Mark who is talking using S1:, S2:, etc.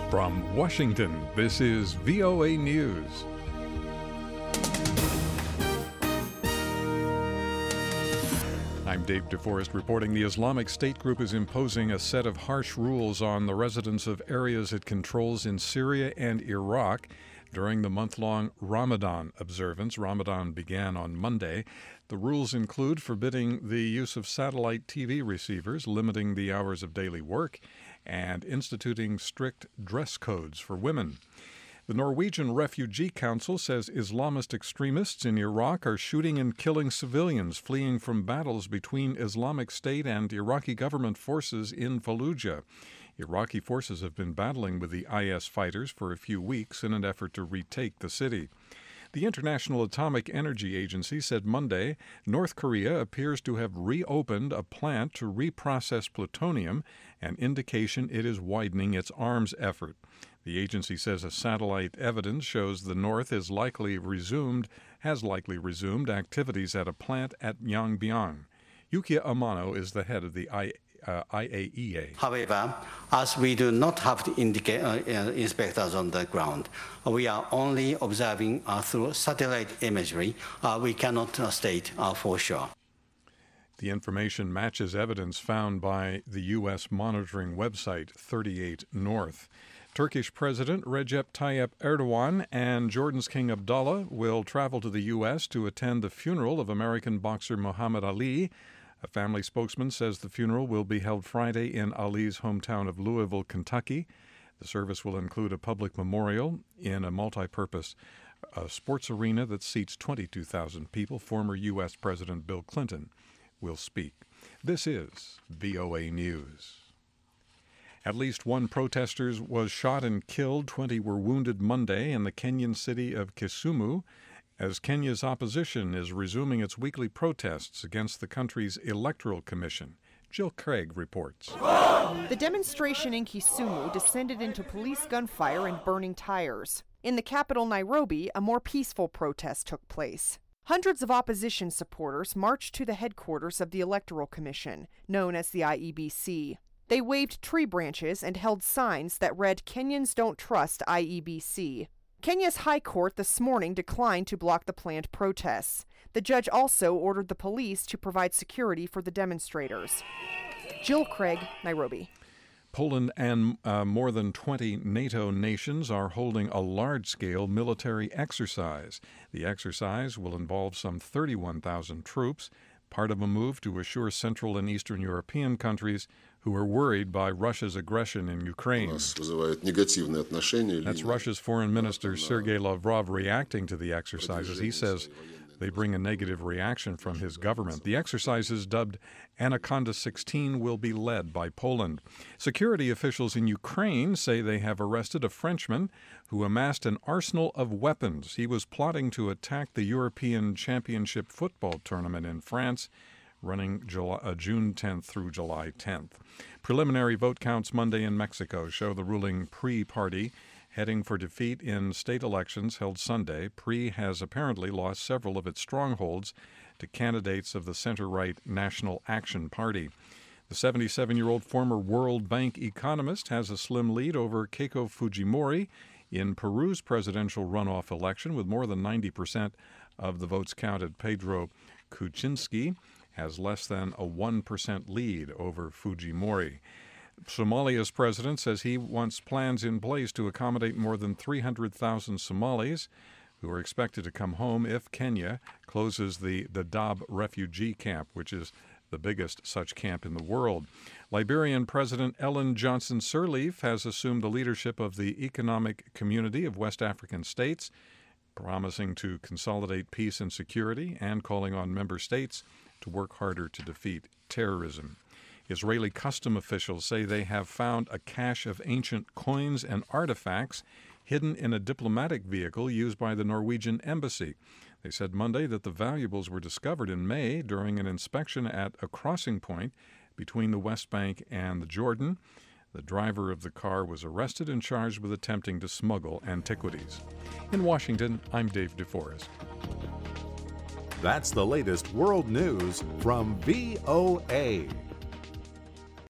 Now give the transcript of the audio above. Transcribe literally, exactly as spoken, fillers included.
S1: From Washington, this is V O A News. I'm Dave DeForest reporting the Islamic State group is imposing a set of harsh rules on the residents of areas it controls in Syria and Iraq during the month-long Ramadan observance. Ramadan began on Monday. The rules include forbidding the use of satellite T V receivers, limiting the hours of daily work, and instituting strict dress codes for women. The Norwegian Refugee Council says Islamist extremists in Iraq are shooting and killing civilians fleeing from battles between Islamic State and Iraqi government forces in Fallujah. Iraqi forces have been battling with the I S fighters for a few weeks in an effort to retake the city. The International Atomic Energy Agency said Monday North Korea appears to have reopened a plant to reprocess plutonium, an indication it is widening its arms effort. The agency says a satellite evidence shows the North is likely resumed, has likely resumed activities at a plant at Yongbyon. Yukiya Amano is the head of the I, uh, I A E A.
S2: However, as we do not have the indica- uh, inspectors on the ground, we are only observing uh, through satellite imagery. Uh, we cannot uh, state uh, for sure.
S1: The information matches evidence found by the U S monitoring website thirty-eight North. Turkish President Recep Tayyip Erdogan and Jordan's King Abdullah will travel to the U S to attend the funeral of American boxer Muhammad Ali. A family spokesman says the funeral will be held Friday in Ali's hometown of Louisville, Kentucky. The service will include a public memorial in a multi-purpose uh, sports arena that seats twenty-two thousand people. Former U S President Bill Clinton will speak. This is V O A News. At least one protester was shot and killed. twenty were wounded Monday in the Kenyan city of Kisumu as Kenya's opposition is resuming its weekly protests against the country's electoral commission. Jill Craig reports.
S3: The demonstration in Kisumu descended into police gunfire and burning tires. In the capital, Nairobi, a more peaceful protest took place. Hundreds of opposition supporters marched to the headquarters of the Electoral Commission, known as the I E B C. They waved tree branches and held signs that read, "Kenyans don't trust I E B C." Kenya's High Court this morning declined to block the planned protests. The judge also ordered the police to provide security for the demonstrators. Jill Craig, Nairobi.
S1: Poland and uh, more than twenty NATO nations are holding a large-scale military exercise. The exercise will involve some thirty-one thousand troops, part of a move to assure Central and Eastern European countries who are worried by Russia's aggression in Ukraine. That's Russia's Foreign Minister Sergei Lavrov reacting to the exercises. He says they bring a negative reaction from his government. The exercises, dubbed Anaconda sixteen, will be led by Poland. Security officials in Ukraine say they have arrested a Frenchman who amassed an arsenal of weapons. He was plotting to attack the European Championship football tournament in France, running July, uh, June tenth through July tenth. Preliminary vote counts Monday in Mexico show the ruling P R I party heading for defeat in state elections held Sunday. P R I has apparently lost several of its strongholds to candidates of the center-right National Action Party. The seventy-seven-year-old former World Bank economist has a slim lead over Keiko Fujimori in Peru's presidential runoff election, with more than ninety percent of the votes counted. Pedro Kuczynski has less than a one percent lead over Fujimori. Somalia's president says he wants plans in place to accommodate more than three hundred thousand Somalis who are expected to come home if Kenya closes the Dadaab refugee camp, which is the biggest such camp in the world. Liberian President Ellen Johnson Sirleaf has assumed the leadership of the Economic Community of West African States, promising to consolidate peace and security and calling on member states to work harder to defeat terrorism. Israeli custom officials say they have found a cache of ancient coins and artifacts hidden in a diplomatic vehicle used by the Norwegian embassy. They said Monday that the valuables were discovered in May during an inspection at a crossing point between the West Bank and the Jordan. The driver of the car was arrested and charged with attempting to smuggle antiquities. In Washington, I'm Dave DeForest.
S4: That's the latest world news from V O A.